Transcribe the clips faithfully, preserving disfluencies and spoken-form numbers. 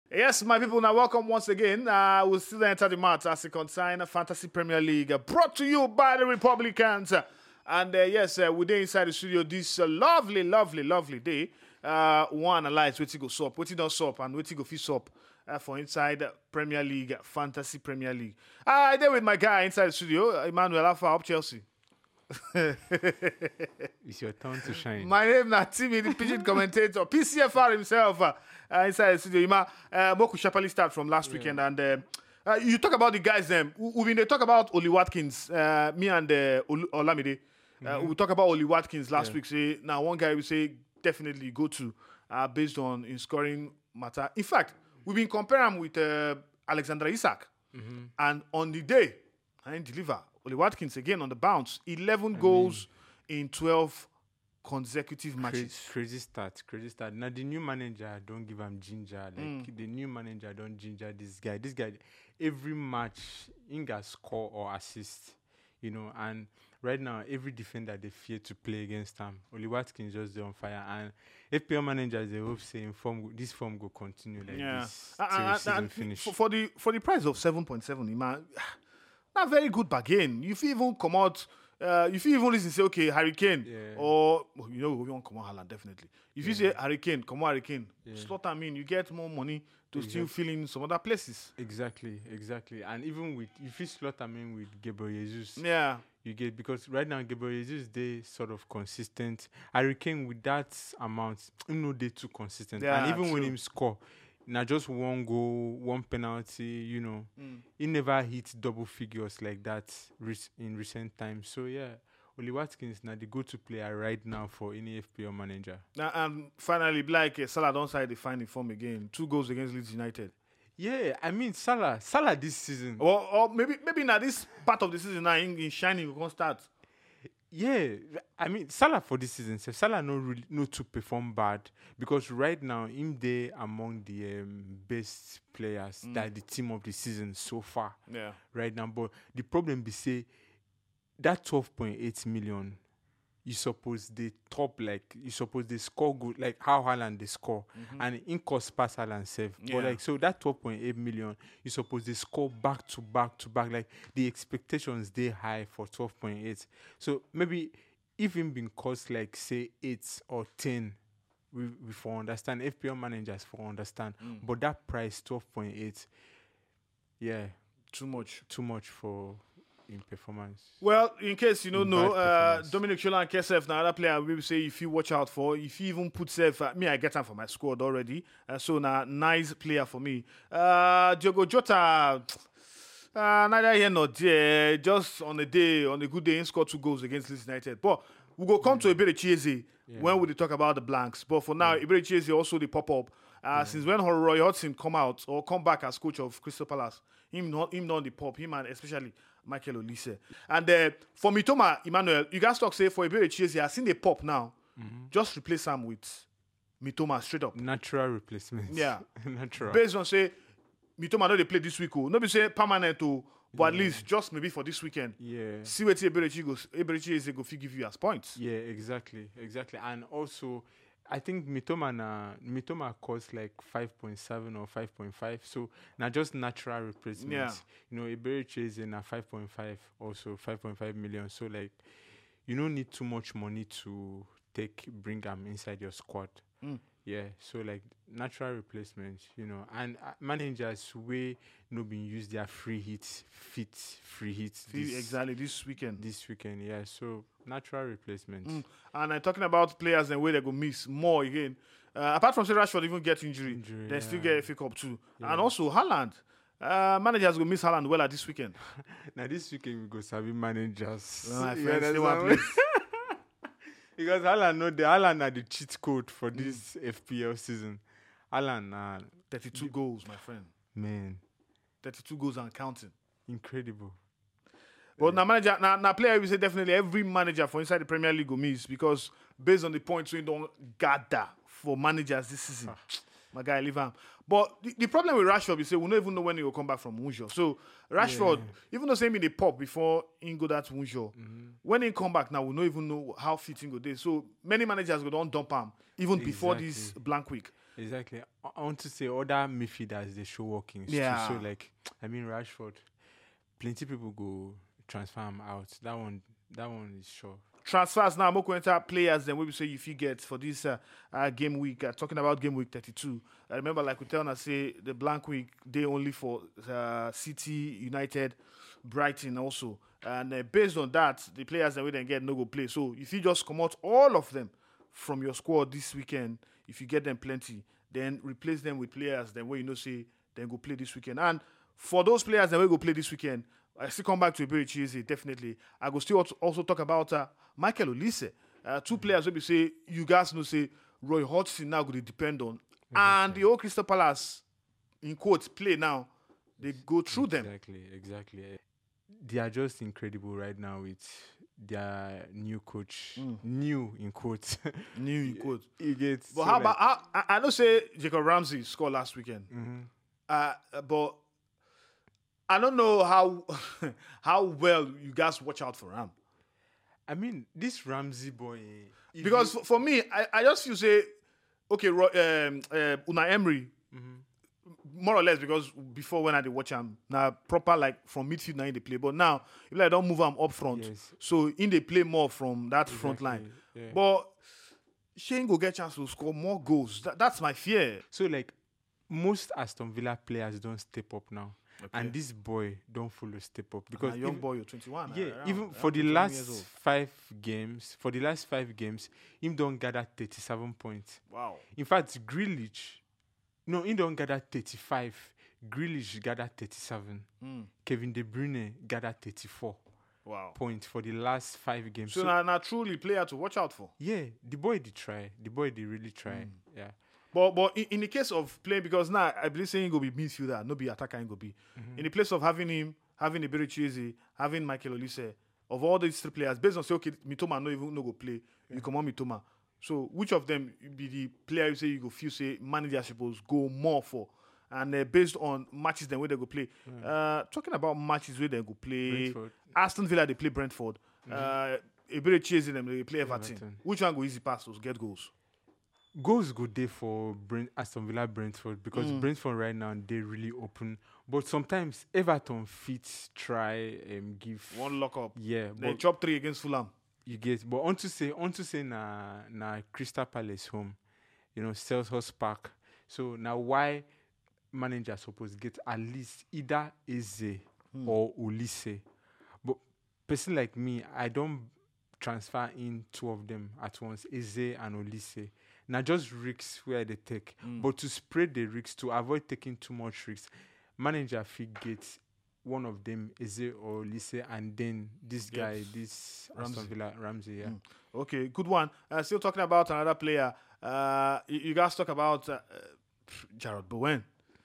Yes, my people, now welcome once again. Uh, we'll still enter the match as it concerns Fantasy Premier League, uh, brought to you by the Republicans. Uh, and uh, yes, uh, we're there inside the studio this uh, lovely, lovely, lovely day. Uh, one analyze what go sup, what don't sup, and what go fit sup uh, for inside Premier League, Fantasy Premier League. Uh, I there with my guy inside the studio, Emmanuel Alpha up Chelsea. It's your turn to shine. My name is Timmy, the pigeon commentator, P C F R himself, uh, uh, inside the studio. Ima, uh, Moku Shapali start from last yeah. weekend, and uh, uh, you talk about the guys. Them, um, we been talk about Oli Watkins, uh, me and uh, Ol- Olamide. Uh, mm-hmm. We talk about Oli Watkins last yeah. week. Say now one guy we say definitely go to uh, based on in scoring matter. In fact, we've been comparing him with uh, Alexander Isak, mm-hmm. and on the day I didn't deliver. Oli Watkins again on the bounce, eleven I goals mean, in twelve consecutive matches. Crazy, crazy start, crazy start. Now the new manager don't give him ginger. Like mm. the new manager don't ginger this guy. This guy, every match, he got score or assist, you know. And right now, every defender they fear to play against him. Oli Watkins just on fire. And F P L managers they hope saying form this form will continue like yeah. this till uh, uh, season finish. For, for the for the price of seven point seven, man. Not very good bargain. You feel even come out, uh, you feel even listen say, okay, Hurricane, yeah. or, well, you know, we want come on Haaland, definitely. If yeah. you say Hurricane, come on Hurricane, yeah. slot them in, you get more money to exactly. still fill in some other places. Exactly, exactly. And even with, if you slot them in with Gabriel Jesus, yeah. you get, because right now, Gabriel Jesus, they sort of consistent. Hurricane with that amount, you know, they too consistent. Yeah, and even true. when him score, now just one goal, one penalty, you know. Mm. He never hit double figures like that re- in recent times. So, yeah, Oli Watkins now the go-to player right now for any F P L manager. Now, and finally, like uh, Salah don't side the finding form again. Two goals against Leeds United. Yeah, I mean, Salah. Salah this season. Or, or maybe maybe now this part of the season now in, in shining we can start. Yeah, I mean Salah for this season, so Salah no really no to perform bad because right now him there among the um, best players mm. that the team of the season so far. Yeah, right now. But the problem be say that twelve point eight million, you suppose they top like you suppose they score good like how Haaland they score mm-hmm. and in cost pass Haaland save. Yeah. But like so that twelve point eight million, you suppose they score back to back to back. Like the expectations they high for twelve point eight. So maybe if him been cost like say eight or ten, we we for understand F P L managers for understand. Mm. But that price twelve point eight, yeah, too much, too much for. In performance. Well, in case you don't know, uh, Dominic Chola and Kesef, now another player we will say if you watch out for, if you even put Sef, uh, me I get him for my squad already. Uh, so now nice player for me. Uh, Diogo Jota, uh, neither here nor there. Just on a day, on a good day, he scored two goals against Leeds United. But we will come yeah. to Ebere Chieze yeah. when we talk about the blanks. But for now, yeah. Ebere Chieze also the pop up. Uh, yeah. Since when Roy Hodgson come out or come back as coach of Crystal Palace, him not him not the pop, him and especially Michael Olise. And uh, for Mitoma, Emmanuel, you guys talk say for Ebere Chieze, I seen the pop now. Mm-hmm. Just replace him with Mitoma straight up. Natural replacement. Yeah. Natural. Based on say Mitoma know they play this week. No be say permanent oh, but yeah. at least just maybe for this weekend. Yeah. See what Ebere Chieze go give you as points. Yeah, exactly. Exactly. And also I think Mitoma na Mitoma costs like five point seven or five point five. So now just natural replacements. Yeah. You know, Ebere Chieze na five point five also five point five million. So like you don't need too much money to take bring them inside your squad. Mm. Yeah. So like natural replacements, you know, and uh, managers way no being use their free hits, fit free hits. This, exactly this weekend. This weekend, yeah. So natural replacements. Mm. And I'm talking about players and where they go miss more again. Uh, apart from say Rashford even get injury, injury they yeah. still get F A Cup too. Yeah. And also Haaland. Uh, managers go miss Haaland well at this weekend. Now this weekend we go Sabi managers. Well, my friends, yeah, one place. Because Haaland know the Haaland are the cheat code for this mm. F P L season. Haaland uh, thirty-two the, goals, my friend. Man. thirty-two goals and counting. Incredible. But now manager, now, now player, we say definitely every manager for inside the Premier League will miss because based on the points we don't gather for managers this season, ah. my guy leave him. But the, the problem with Rashford is say we don't even know when he will come back from Wunjo. So Rashford, yeah. even though saying in the pop before he go that Wunjo, mm-hmm. when he come back now we don't even know how fit he go there. So many managers go don't dump him even exactly. before this blank week. Exactly. I I want to say other midfielders they show workings Yeah. too. So like, I mean Rashford, plenty people go transfer him out. That one, that one is sure. Transfers now, I'm going to players then we say if you get for this uh, uh, game week. Uh, talking about game week thirty-two. I remember, like we tell us, say the blank week they only for uh, City, United, Brighton also, and uh, based on that, the players that we then get no go play. So if you just come out all of them from your squad this weekend, if you get them plenty, then replace them with players then where you know say then go play this weekend. And for those players that will go play this weekend, I still come back to Iberi Chieze, definitely. I go still also- also talk about uh, Michael Olise. Uh, two players will be say, you guys know say, Roy Hodgson now going to depend on. And the old Crystal Palace, in quotes, play now. They go through them. Exactly, exactly. They are just incredible right now with their new coach. New in quotes. New in quotes. You get. But so how like- about, how, I, I know say Jacob Ramsey scored last weekend. Uh, but I don't know how how well you guys watch out for him. I mean, this Ramsey boy. eh, if Because you- for, for me, I, I just feel say, okay, Ro- um, uh, Unai Emery, more or less, because before when I did watch him, now proper like from midfield now in the play, but now if like don't move him up front, Yes. so in the play more from that front line. yeah. But Shane go get chance to score more goals. That, that's my fear. So like most Aston Villa players don't step up now. And this boy don't follow step up Because because a young even- boy, you're twenty-one. yeah, around- even around for the twenty-one years last old. five games, for the last five games, him don't gather thirty-seven points. Wow. In fact, Grealish, no, he don't gather thirty-five. Grealish gather thirty-seven. Hmm. Kevin De Bruyne gather thirty-four Wow. points for the last five games. So, So, now, now truly player to watch out for. yeah, the boy did try. The boy did really try. Hmm. Yeah. But but in, in the case of playing, because now I believe saying go be midfielder, no be attacker, he go be. In the place of having him, having Iberi Chieze, having Michael Olise, of all these three players, based on say okay, Mitoma no even no go play, you come on Mitoma. So which of them be the player you say you go feel say manager supposed go more for? And uh, based on matches then where they go play. Uh, talking about matches where they go play, Brentford. Aston Villa they play Brentford. Uh, Iberi Chieze them they play Everton. Everton. Which one go easy pass those get goals? Goals good day for Brent, Aston Villa Brentford because Brentford right now they really open. But sometimes Everton fit try um give One lock up. yeah, They but chop three against Fulham. you get but on to say on to say na na Crystal Palace home, you know, Selhurst Park. So now why manager supposed get at least either Eze or Olise. But person like me, I don't transfer in two of them at once, Eze and Olise. Now just risks where they take. But to spread the risks, to avoid taking too much risks, manager fit get one of them, Eze or Olise, and then this guy, Yes. this Ramsey. Aston Villa, Ramsey, yeah. Okay, good one. Uh, still talking about another player. Uh, you, you guys talk about uh, uh, Jared Bowen.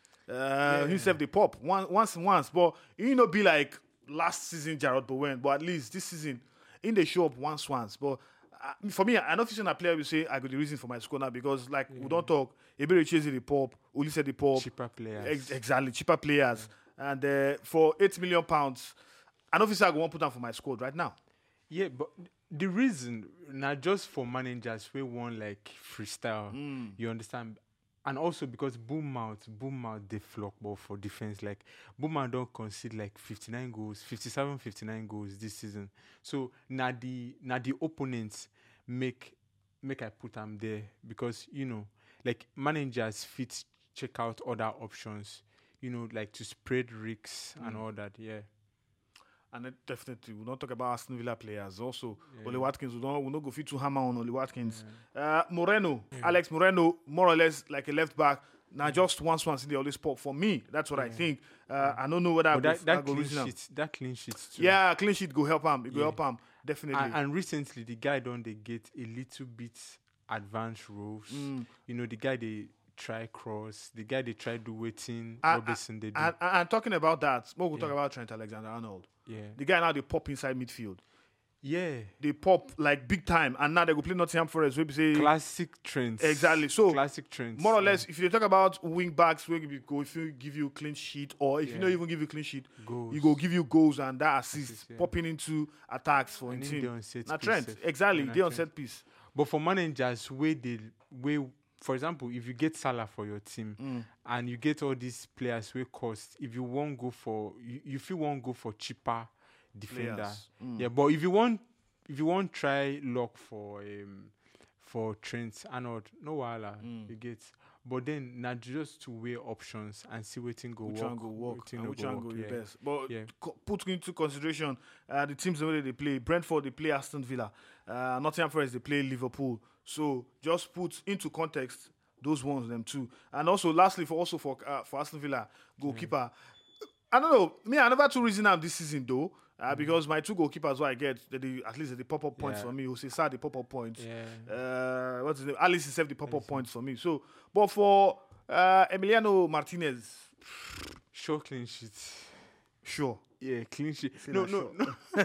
Uh, Himself the pop once, once, once, but you know, be like last season Jared Bowen, but at least this season in the show up once, once. But uh, for me, I know if a player will say I got the reason for my score now because like we don't talk. Ebere Chase the pop, Olise the pop, Cheaper players. Ex- exactly cheaper players, and uh, for eight million pounds, I know if I go one put down for my squad right now. Yeah, but the reason not just for managers we want like freestyle, you understand, and also because Bournemouth, Bournemouth they flock ball for defense. Like Bournemouth don't concede like fifty-nine goals, fifty-seven, fifty-nine goals this season. So now the now the opponents make make I put them there because you know like managers fit check out other options, you know, like to spread risks and all that. Yeah. And then definitely, we'll not talk about Aston Villa players. Also, Oli Watkins, we don't, we'll not go fit to hammer on Oli Watkins. Uh, Moreno, Alex Moreno, more or less like a left back. Now, just once, once in the only spot for me. That's what I think. Uh, I don't know whether I But go, that, that I go clean reason am. sheet, that clean sheet too. Yeah, clean sheet go help him. It go Yeah. help him definitely. And, and recently, the guy don't they get a little bit advanced roles. Mm. You know, the guy they try cross, the guy they try do waiting. And- Robertson they do. and, and, and talking about that, we'll talk about Trent Alexander-Arnold. yeah, The guy now they pop inside midfield. yeah. They pop like big time, and now they go play Nottingham Forest. We say Classic trends. Exactly. So, classic trends. more or yeah. less, if you talk about wing backs, where you go if you give you clean sheet, or if you Yeah. don't even give you clean sheet, Goals. you go give you goals and that assist, Assist, yeah. popping into attacks for a And then they team. on set Now piece Trent, sef. exactly, Yeah, na they on Trent. set piece. But for managers, where they where for example, if you get Salah for your team Mm. and you get all these players who cost, if you won't go for, you, you feel won't go for cheaper defender. Players. Mm. Yeah, but if you want, if you want try luck for um for Trent Arnold, no wahala, Mm. you get. But then now just to weigh options and see which go Which work, one go work wetin and no which go one work, go the yeah. best. But Yeah. co- put into consideration uh, the teams the way they play. Brentford they play Aston Villa. Uh, Nottingham Forest they play Liverpool. So just put into context those ones them too. And also lastly for also for uh, for Aston Villa goalkeeper. I don't know. Me I never too reason am this season though. Uh, because my two goalkeepers what I get they, they, at least they pop up points Yeah. for me. Jose Sa the pop up points. Yeah. Uh, what's his name? Alice himself the pop up points for me. So but for uh, Emiliano Martinez, Show clean sheet. sure. Yeah, clean sheet. Say No, na no, sure. no.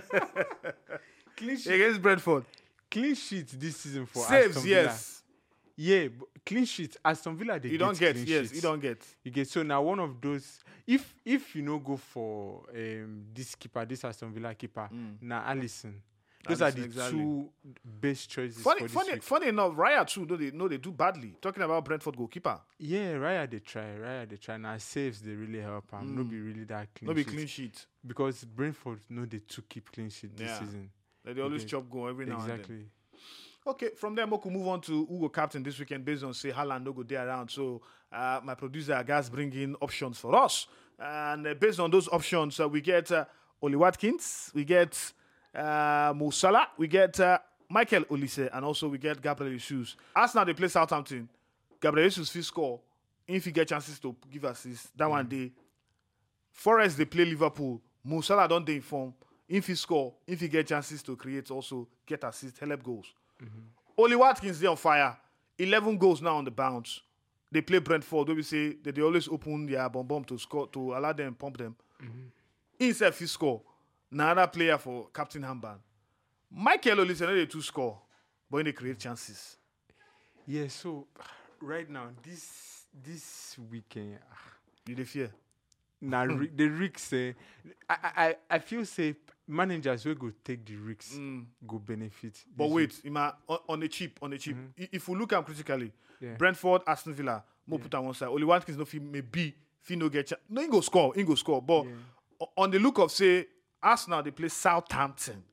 clean sheet. Against Brentford. Clean sheet this season for Saves, Aston Villa. yes. Yeah, but clean sheet. Aston Villa they You don't get, clean yes, sheets. you don't get. You get so now one of those. If if you no go for um this keeper, this Aston Villa keeper, now Alisson. Those Alisson, are the exactly. two best choices Funny, for this funny, week. funny enough, Raya too, no, they no, they do badly. Talking about Brentford goalkeeper. Yeah, Raya they try, Raya they try. Now saves they really help him. No be really that clean. No be sheet. clean sheet. Because Brentford know they to keep clean sheet this Yeah. season. Like they always Okay. chop goal every now and then. Exactly. Okay, from there, Moku move on to who go captain this weekend based on say Haaland no go there around. So uh, my producer Gas bring in options for us, and uh, based on those options, uh, we get uh, Oli Watkins, we get uh, Mo Salah, we get uh, Michael Olise, and also we get Gabriel Jesus. Arsenal they play Southampton. Gabriel Jesus fit score if he get chances to give assists. That one day. Forest they play Liverpool. Mo Salah don't they inform. If he score, if he get chances to create, also get assists, help goals. Oli Watkins they on fire. eleven goals now on the bounce. They play Brentford. Where we say that they always open their bomb bomb to score to allow them pump them. Instead he score. Another player for Captain Hamban. Michael Olise no dey too score, but they create chances. Yeah, so right now, this this weekend, ah, You dey fear. now ri- the risks. Uh, I, I I feel say managers will go take the risks, go benefit. But this wait, Ima, on, on the cheap, on the cheap. I- If we look at critically, Yeah. Brentford, Aston Villa, more put on one side. Oli Watkins no fit maybe fit no get chance. No, he go score, he go score. But o- on the look of say Arsenal, they play Southampton.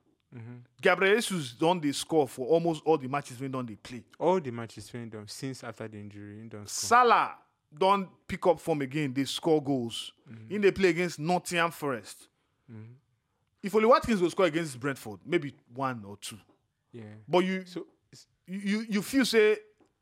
Gabriel Jesus don't they score for almost all the matches when don't they play. all the matches when done since after the injury, he don't score. Salah don't pick up form again. They score goals. In they play against Nottingham Forest. If Oli Watkins will score against Brentford, maybe one or two. Yeah. But you So s- you you, you feel say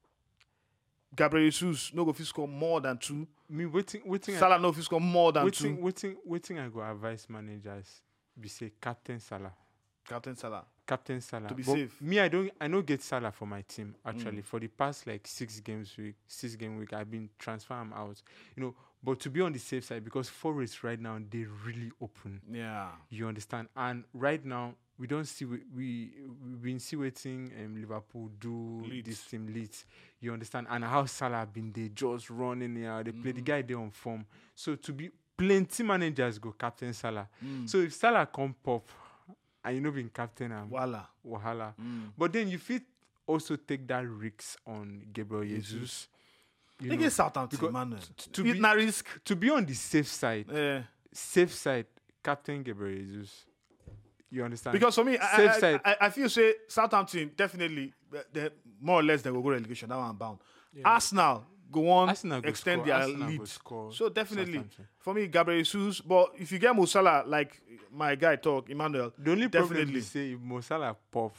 Gabriel Jesus no go fit score more than two. me waiting, waiting, Salah no fit score more than waiting, two. waiting, waiting. I go advise managers. Be say Captain Salah. Captain Salah. Captain Salah. To be But safe. me, I don't I don't get Salah for my team actually. For the past like six games week, six game week, I've been transfer him out. You know, but to be on the safe side because Forest right now they really open. Yeah. You understand? And right now we don't see we we we've been see waiting um, Liverpool do Leeds. this team Leeds. You understand? And how Salah been they just running here. They play the guy they on form. So to be plenty managers go captain Salah. So if Salah come pop and you know being captain um, Voila. wahala. But then you fit also take that risk on Gabriel Jesus. You know, Against Southampton, because man. t- to It's be- not risk. to be on the safe side, Eh. safe side, Captain Gabriel Jesus. You understand? Because for me, I, safe I, side. I, I feel say Southampton definitely they- they more or less they will go relegation. That one bound. Arsenal go on Arsenal go extend score, their Arsenal go lead. score So definitely Southampton. for me, Gabriel Jesus. But if you get Mo Salah, like my guy talk, Emmanuel, The only problem definitely. is say if Mo Salah pop,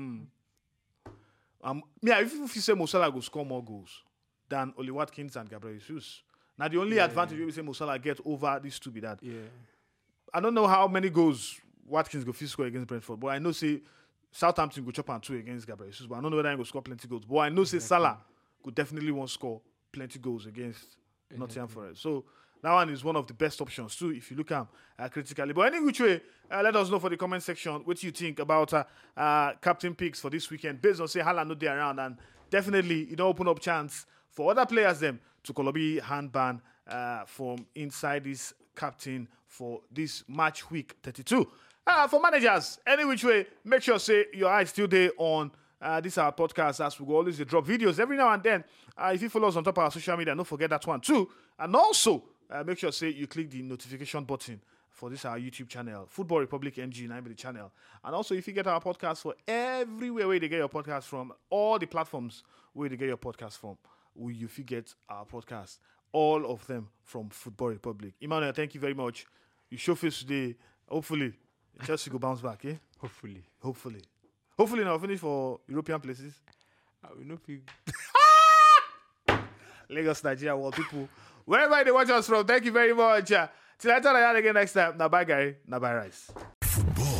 Um, yeah, if you say Mo Salah go score more goals than Oli Watkins and Gabriel Jesus. Now the only advantage you say Mo Salah get over these two be that yeah, I don't know how many goals Watkins go fit score against Brentford, but I know say Southampton go chop and two against Gabriel Jesus, but I don't know whether he go score plenty goals. But I know say Salah could definitely want score plenty goals against Nottingham Forest. So that one is one of the best options too if you look at uh, critically. But any which way, uh, let us know for the comment section what you think about uh, uh, captain picks for this weekend based on say Haaland no dey around, and definitely you know open up chance for other players them to Kolobi handband uh, from inside this captain for this match week thirty-two. Uh, for managers, any which way, make sure say your eyes still there on Uh, this is our podcast as we go always dey drop videos every now and then. Uh, if you follow us on top of our social media, don't forget that one too. And also, uh, make sure say you click the notification button for this our YouTube channel, Football Republic N G, nine be the channel. And also, if you get our podcast for everywhere where they get your podcast from, all the platforms where they get your podcast from, will you get our podcast, all of them from Football Republic. Emmanuel, thank you very much. You show face today. Hopefully, Chelsea go bounce back, eh? Hopefully. Hopefully. Hopefully now finish for European places. I will not be... Lagos, Nigeria, world people. Wherever they watch us from, thank you very much. Uh, till I tell you again next time. Now bye, Gary. Now bye, Rice. Football.